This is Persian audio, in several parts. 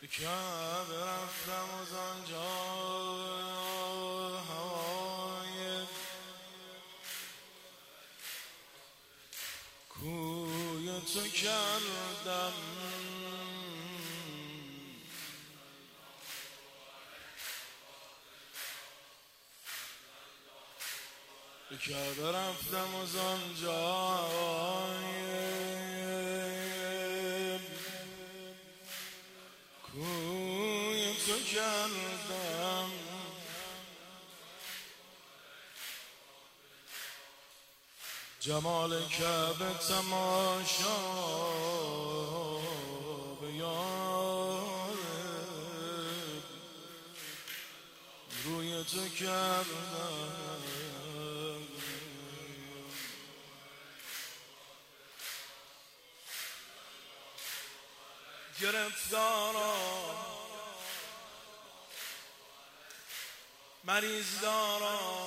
به کعبه رفتم از آنجا هوای کوی تو کردم. به کعبه رفتم از آنجا کوی تو کردم. جمال کعبه تماشا به یار روی تو کردم. گرفتارا مریض دارا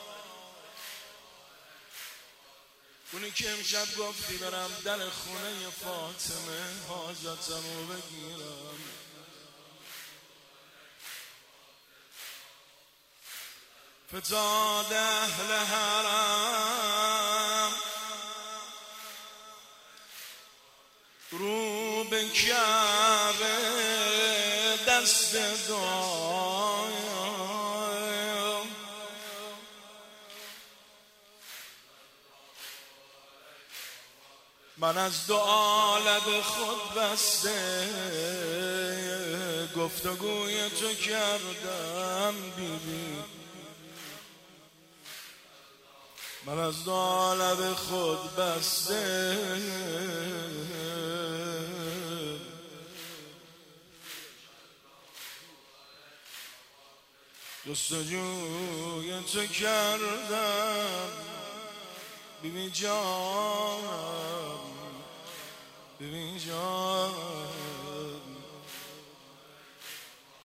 اونی که امشب گفتی برم در خونه فاطمه حاجتمو بگیرم. فتاد اهل حرم رو به کعبه دست دعا. من از دعا لب خود بسته گفتگوی تو کردم بیبی. من از دعا لب خود بسته جستجوی تو کردم بیبی جانم بیبی جانم.